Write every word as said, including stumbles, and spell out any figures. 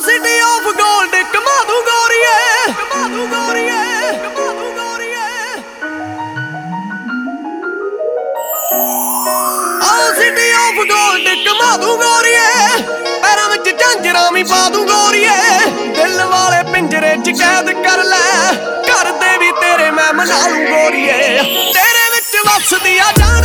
City of gold ਕਮਾ ਦੂ ਗੋਰੀਏ, ਕਮਾ ਦੂ ਗੋਰੀਏ, ਕਮਾ ਦੂ ਗੋਰੀਏ। ਆਹ ਸਿਟੀ ਆਫ ਗੋਲਡ ਕਮਾ ਦੂ ਗੋਰੀਏ, ਪੈਰਾਂ ਵਿੱਚ ਝਾਂਜਰਾਂ ਵੀ ਪਾ ਦੂ ਗੋਰੀਏ। ਦਿਲ ਵਾਲੇ ਪਿੰਜਰੇ ਚ ਕੈਦ ਕਰ ਲੈ, ਘਰ ਦੇ ਵੀ ਤੇਰੇ ਮੈਂ ਮਨਾ ਲੂ ਗੋਰੀਏ। ਤੇਰੇ ਵਿੱਚ ਵੱਸਦੀ ਆ ਜਾਨ